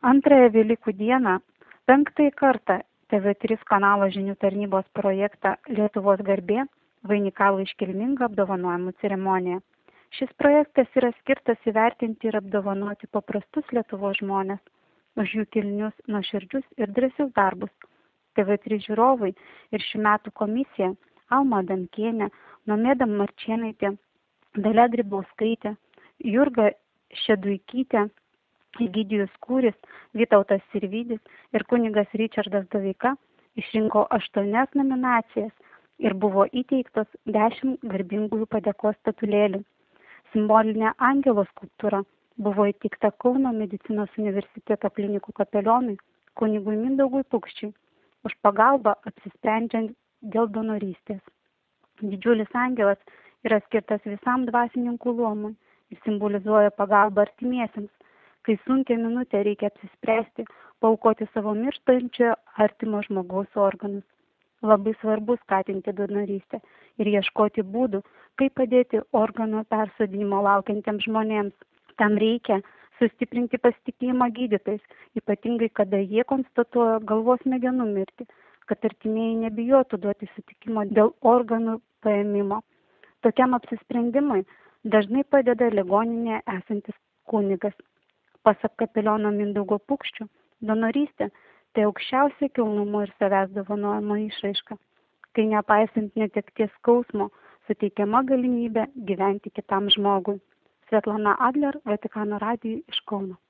Antrąją Velykų dieną 5 kartą TV3 kanalo žinių tarnybos projektą Lietuvos garbė vainikavo iškilmingą apdovanojimų ceremoniją. Šis projektas yra skirtas įvertinti ir apdovanoti paprastus Lietuvos žmonės už jų kilnius, nuoširdžius ir drąsius darbus. TV3 žiūrovai ir šių metų komisija Alma Adamkienė, Nomeda Marčėnaitė, Dalia Grybauskaitė, Jurga Šeduikytė, Egidijus Kūris, Vytautas Sirvydis ir kunigas Ričardas Doveika išrinko 8 nominacijas ir buvo įteiktos 10 garbingųjų padėkos statulėlių. Simbolinė angelo skulptūra buvo įteikta Kauno medicinos universiteto klinikų kapelionui kunigui Mindaugui Pukščiui už pagalbą apsisprendžiant dėl donorystės. Didžiulis angelas yra skirtas visam dvasininkų luomui ir simbolizuoja pagalbą artimiesiems, kai sunkia minutė reikia apsispręsti, paaukoti savo mirštančio artimo žmogaus organus. Labai svarbu skatinti donorystę ir ieškoti būdų, kaip padėti organų persodinimo laukiantiems žmonėms. Tam reikia sustiprinti pasitikėjimą gydytojais, ypatingai kada jie konstatuoja galvos smegenų mirtį, kad artimieji nebijotų duoti sutikimo dėl organų paėmimo. Tokiam apsisprendimui dažnai padeda ligoninėje esantis kunigas. Pasak kapeliono Mindaugo Pukščio, donorystė tai aukščiausia kilnumo ir savęs dovanojimo išraiška, kai nepaisant netekties skausmo suteikiama galimybė gyventi kitam žmogui. Svetlana Adler, Vatikano radijui iš Kauno.